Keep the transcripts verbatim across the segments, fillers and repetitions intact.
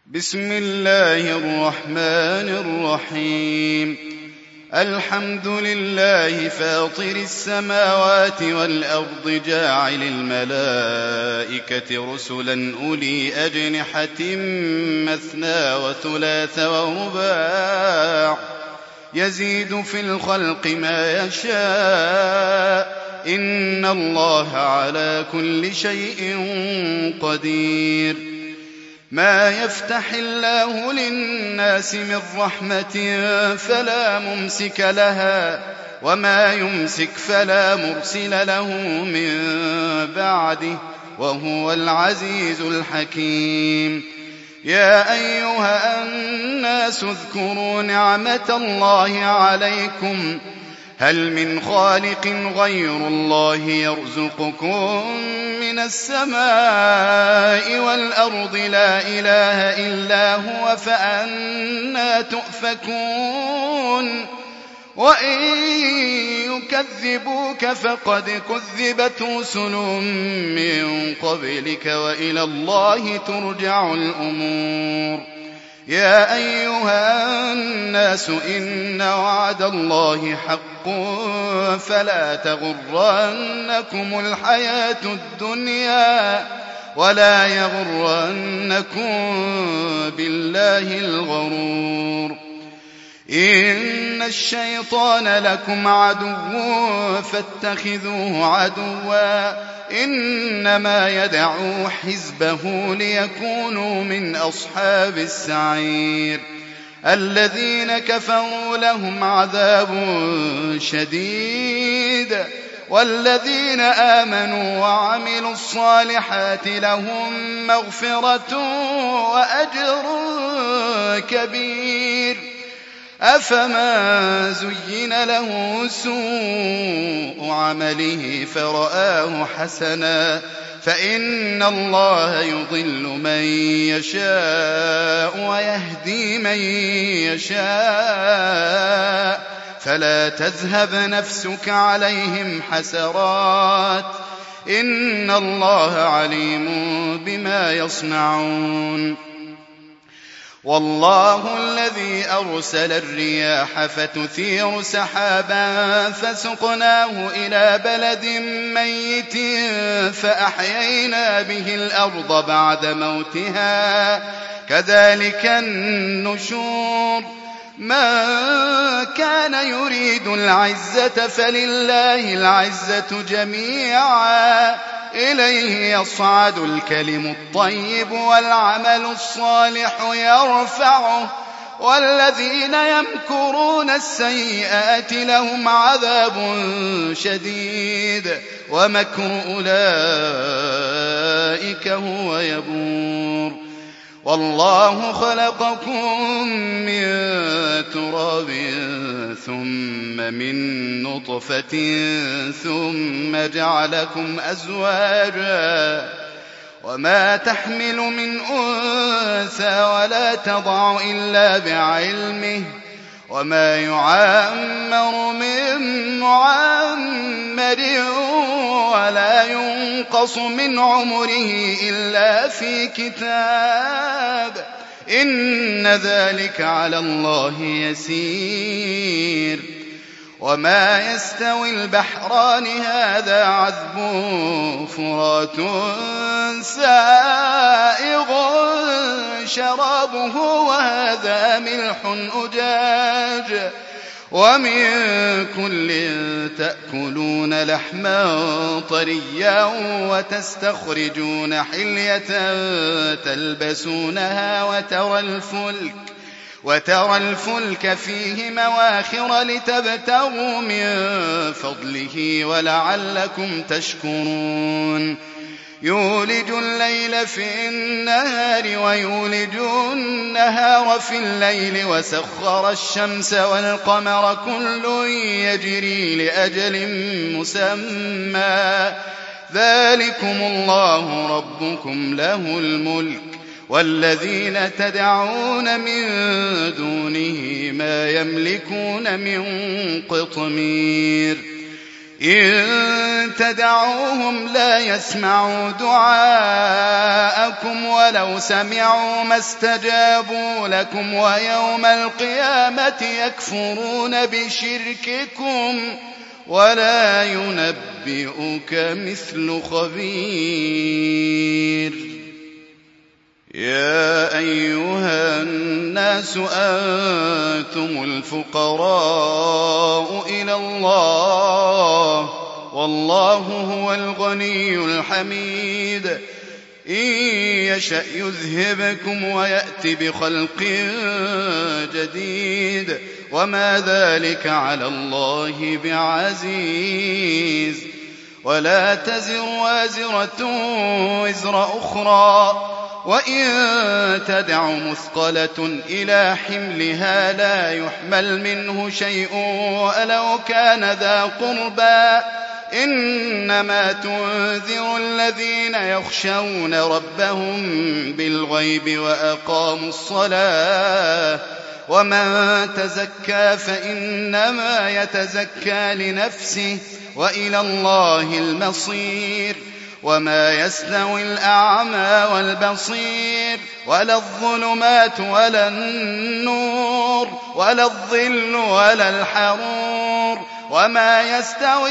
بسم الله الرحمن الرحيم. الحمد لله فاطر السماوات والأرض جاعل الملائكة رسلا أولي أجنحة مثنى وثلاث ورباع يزيد في الخلق ما يشاء إن الله على كل شيء قدير. ما يفتح الله للناس من رحمة فلا ممسك لها وما يمسك فلا مرسل له من بعده وهو العزيز الحكيم. يا أيها الناس اذكروا نعمة الله عليكم هل من خالق غير الله يرزقكم من السماء والأرض لا إله إلا هو فأنى تؤفكون. وإن يكذبوك فقد كذبت رسل من قبلك وإلى الله ترجع الأمور. يا أيها الناس إن وعد الله حق فلا تغرنكم الحياة الدنيا ولا يغرنكم بالله الغرور. إن الشيطان لكم عدو فاتخذوه عدوا إنما يدعو حزبه ليكونوا من أصحاب السعير. الذين كفروا لهم عذاب شديد والذين آمنوا وعملوا الصالحات لهم مغفرة وأجر كبير. أفما زين له سوء عمله فرآه حسنا فإن الله يضل من يشاء ويهدي من يشاء فلا تذهب نفسك عليهم حسرات إن الله عليم بما يصنعون. والله الذي أرسل الرياح فتثير سحابا فسقناه إلى بلد ميت فأحيينا به الأرض بعد موتها كذلك النشور. من كان يريد العزة فلله العزة جميعا إليه يصعد الكلم الطيب والعمل الصالح يرفعه والذين يمكرون السيئات لهم عذاب شديد ومكر أولئك هو يبور. والله خلقكم من تراب ثم من نطفة ثم جعلكم أزواجا وما تحمل من أنثى ولا تضع إلا بعلمه وما يعمر من معمر ولا ينقص من عمره إلا في كتاب إن ذلك على الله يسير. وما يستوي البحران هذا عذب فرات سائغ شرابه وهذا ملح أجاج ومن كل تأكلون لحما طريا وتستخرجون حلية تلبسونها وترى الفلك وترى الفلك فيه مواخر لتبتغوا من فضله ولعلكم تشكرون. يولج الليل في النهار ويولج النهار في الليل وسخر الشمس والقمر كل يجري لأجل مسمى ذلكم الله ربكم له الملك والذين تدعون من دونه ما يملكون من قطمير. إن تدعوهم لا يسمعوا دعاءكم ولو سمعوا ما استجابوا لكم ويوم القيامة يكفرون بشرككم ولا ينبئك مثل خبير. يا أيها الناس أنتم الفقراء إلى الله والله هو الغني الحميد. إن يشأ يذهبكم ويأت بخلق جديد وما ذلك على الله بعزيز. ولا تزر وازرة وزر أخرى وإن تدع مثقلة إلى حملها لا يحمل منه شيء ولو كان ذا قربى إنما تنذر الذين يخشون ربهم بالغيب وأقاموا الصلاة ومن تزكى فإنما يتزكى لنفسه وإلى الله المصير. وما يستوي الأعمى والبصير ولا الظلمات ولا النور ولا الظل ولا الحرور وما يستوي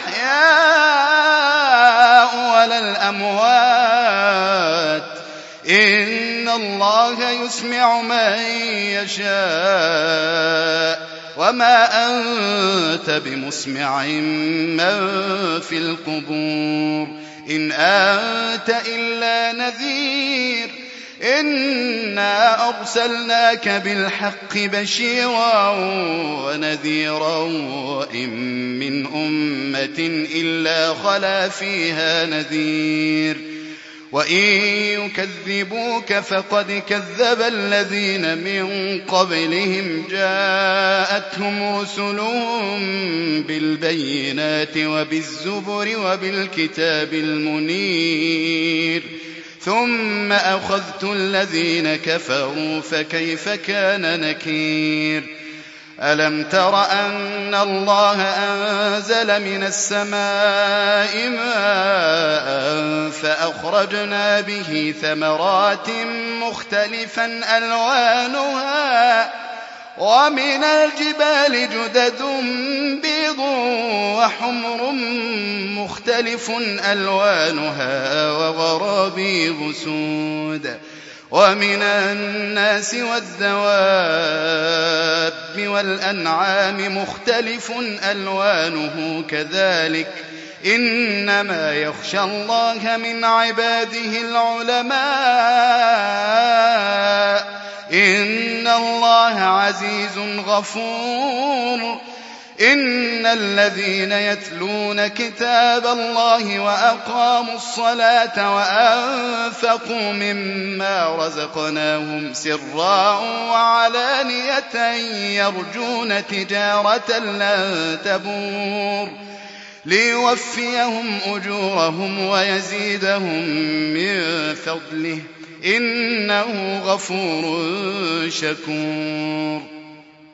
الأحياء ولا الأموات إن الله يسمع من يشاء وما أنت بمسمع من في القبور إن أنت إلا نذير إنا أرسلناك بالحق بشيرا ونذيرا وإن من أمة إلا خلا فيها نذير وإن يكذبوك فقد كذب الذين من قبلهم جاءتهم رسلهم بالبينات وبالزبر وبالكتاب المنير ثم أخذت الذين كفروا فكيف كان نكير. ألم تر أن الله أنزل من السماء ماء فأخرجنا به ثمرات مختلفا ألوانها ومن الجبال جدد بيض وحمر مختلف ألوانها وغرابيب سود ومن الناس والدواب والأنعام مختلف ألوانه كذلك إنما يخشى الله من عباده العلماء إن الله عزيز غفور. إن الذين يتلون كتاب الله وأقاموا الصلاة وأنفقوا مما رزقناهم سرا وعلانية يرجون تجارة لن تبور ليوفيهم أجورهم ويزيدهم من فضله إنه غفور شكور.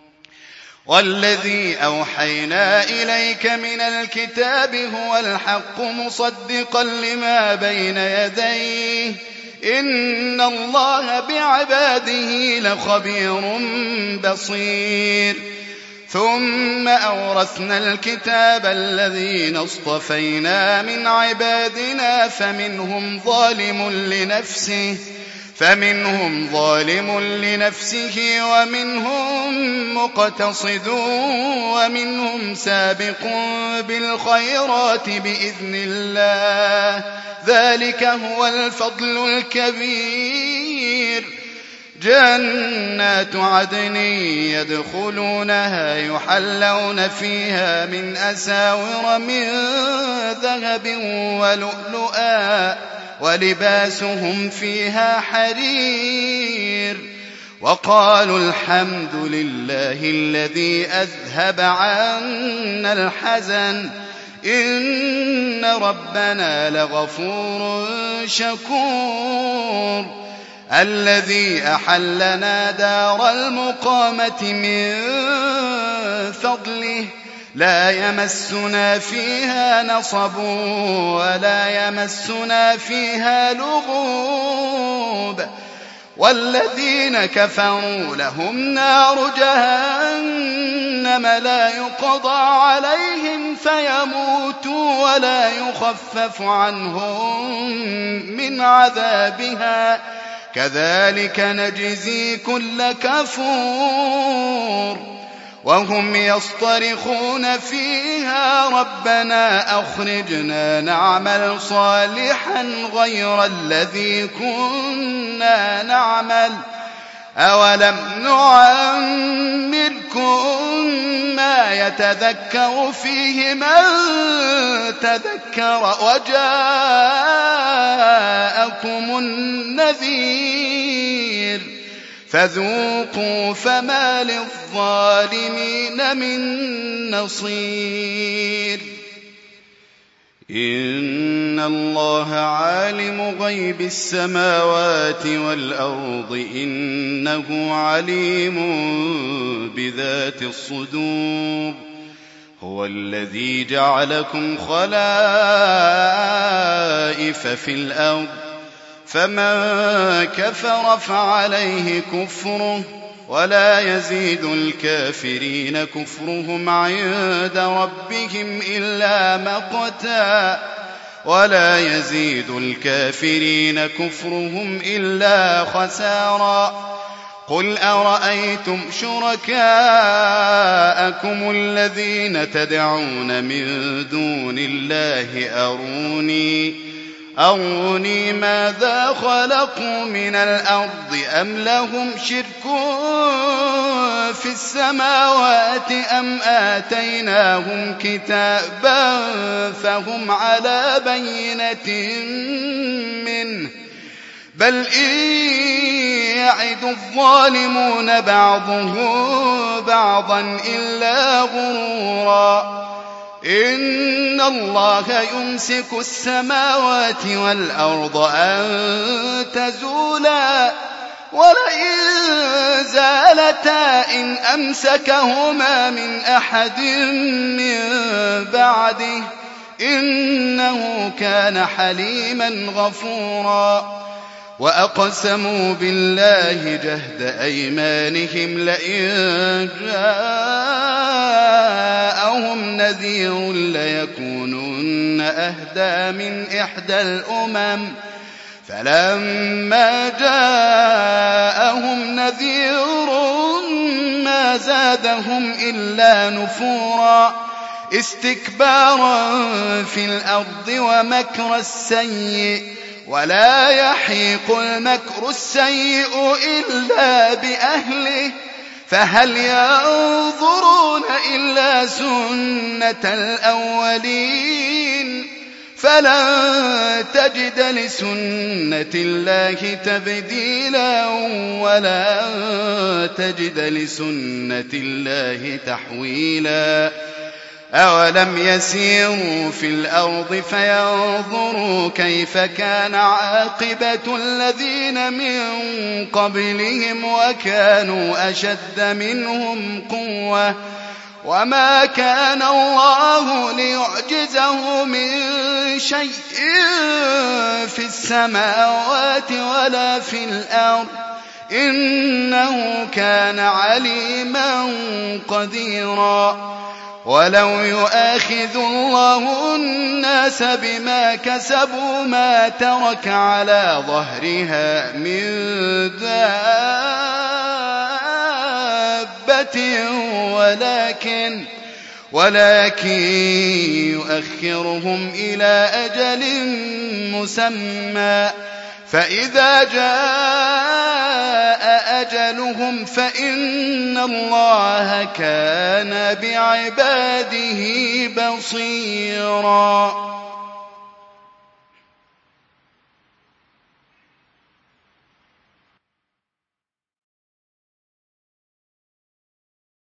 والذي أوحينا إليك من الكتاب هو الحق مصدقا لما بين يديه إن الله بعباده لخبير بصير. ثم أورثنا الكتاب الذين اصطفينا من عبادنا فمنهم ظالم لنفسه فمنهم ظالم لنفسه ومنهم مقتصد ومنهم سابق بالخيرات بإذن الله ذلك هو الفضل الكبير. جنات عدن يدخلونها يحلون فيها من أساور من ذهب ولؤلؤا ولباسهم فيها حرير وقالوا الحمد لله الذي أذهب عنا الحزن إن ربنا لغفور شكور. الذي أحلنا دار المقامة من فضله لا يمسنا فيها نصب ولا يمسنا فيها لغوب والذين كفروا لهم نار جهنم لا يقضى عليهم فيموتوا ولا يخفف عنهم من عذابها كذلك نجزي كل كفور وهم يصطرخون فيها ربنا أخرجنا نعمل صالحا غير الذي كنا نعمل أولم نعمركم ما يتذكر فيه من تذكر وجاءكم النذير فذوقوا فما للظالمين من نصير إن الله عالم غيب السماوات والأرض إنه عليم بذات الصدور هو الذي جعلكم خلائف في الأرض فمن كفر فعليه كفره ولا يزيد الكافرين كفرهم عند ربهم إلا مقتا ولا يزيد الكافرين كفرهم إلا خسارا قل أرأيتم شركاءكم الذين تدعون من دون الله أروني أروني ماذا خلقوا من الأرض أم لهم شرك في السماوات أم آتيناهم كتابا فهم على بينة منه بل إن يعد الظالمون بعضهم بعضا إلا غرورا إن الله يمسك السماوات والأرض أن تزولا ولئن زالتا إن أمسكهما من أحد من بعده إنه كان حليما غفورا وأقسموا بالله جهد أيمانهم لئن جاءهم نذير ليكونن أهدى من إحدى الأمم فلما جاءهم نذير ما زادهم إلا نفورا استكبارا في الأرض ومكر السيء ولا يحيق المكر السيء إلا بأهله فهل ينظرون إلا سنة الأولين فلن تجد لسنة الله تبديلا ولا تجد لسنة الله تحويلا أولم يسيروا في الأرض فينظروا كيف كان عاقبة الذين من قبلهم وكانوا أشد منهم قوة وما كان الله ليعجزه من شيء في السماوات ولا في الأرض إنه كان عليما قديرا ولو يؤاخذ الله الناس بما كسبوا ما ترك على ظهرها من دابة ولكن ولكن يؤخرهم إلى أجل مسمى فإذا جاء أجلهم فإن الله كان بعباده بصيرا.